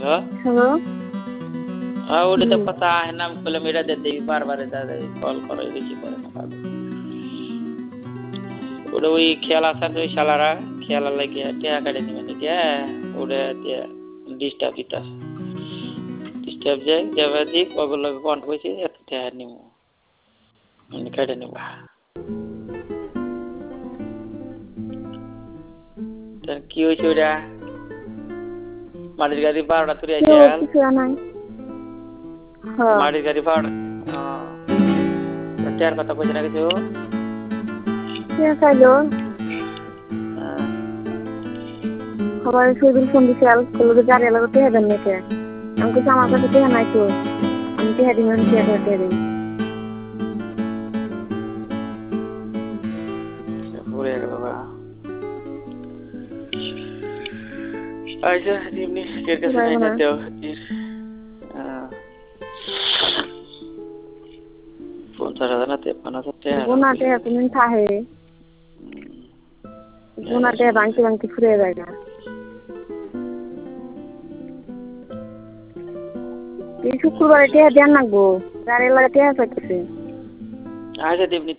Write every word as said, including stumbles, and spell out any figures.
hello हाँ वो জি तो पता है ना बोले मेरा दे दे बार बार दादा कॉल करो रिसीव करे ना पागल ওটা ওই খেয়াল আসার ওই শালারা খেয়াল লাগে টিয়া কাটে নিবে নাকি ওটা টিয়া ডিস্টার্ব দিতা ডিস্টার্ব যায় যাবে দি ওগুলো কন্ট কইছে এত টিয়া নিমু মানে কাটে নিবা তার কি হইছে ওটা মাটির গাড়ি বারোটা তুই কেউ আইছাল কিছু নাই হ্যাঁ মাটির গাড়ি বারোটা টিয়ার কথা কইছে না কিছু কে চাইলো সবাই সেদিন ফোন দিছে আর কলকে জারি লাগতে হেবেন নাকি আমি কিছু আমার কাছে টেহা নাই তো আমি টেহা দিন আমি টেহা করতে দিই পড়ে গেল বা আচ্ছা এমনি কের কাছে নাই না দেও পঞ্চাশ হাজার না তেপ্পান্ন হাজার টাকা গোনা টেহা তুমি থাহে গোনা টেহা ভাঙতে ভাঙতে ফুরে যায় না এই শুক্রবারে টেহা দেন লাগবো জারি লাগে টেহা চাইতেছে আচ্ছা দেবনি